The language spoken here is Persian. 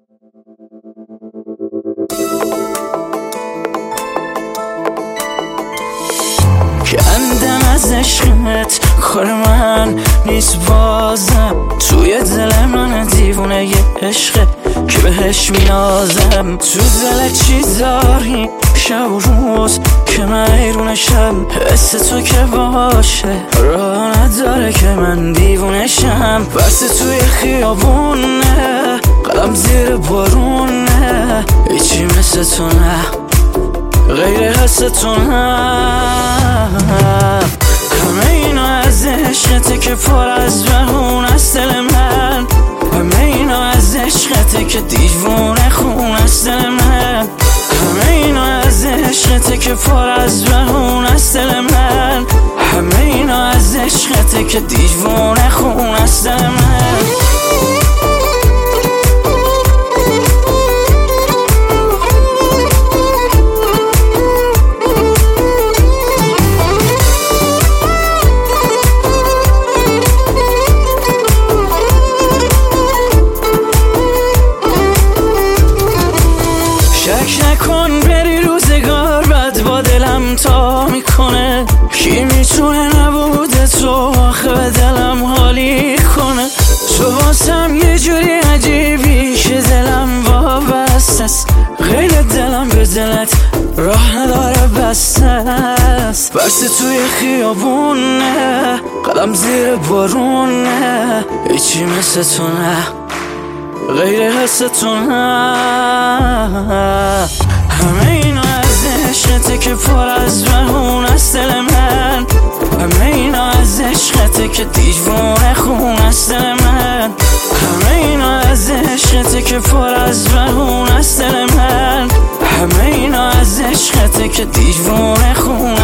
کندم از عشقت، کار من نیست بازم. توی دل من دیوونه یه عشقه که بهش مینازم. تو دل چی داری شب و روز که من حیرونشم؟ حس تو که باشه راه نداره که من دیوونشم. بس توی خیابونه، قلم زیر بارونه، هیچی مثل تو نه، غیر حس تو نه. همه اینا از عشقته که پر از بهون است دل من. همه اینا از عشقته که دیوونه خون است دل من. همه اینا از عشقته که پر از بهون است دل من. همه اینا از عشقته که دیوونه خون است دل من. شک نکن بری روزگار بد با دلم تا میکنه. کی میتونه نبود تو آخه به دلم حالی کنه. تو واسم یه جوری عجیبی که دلم وابسته است. غیر دلم به دلت راه نداره بسته است. بس توی خیابونه، قدم زیر بارونه، هیچی مثل تو نه، غیر حس تو نه. همه اینا از عشقته که پر از بهون است دل من. همه اینا از عشقته که دیوونه خون است دل من. همه اینا از عشقته که پر از بهون است دل من. همه اینا از عشقته که دیوونه خون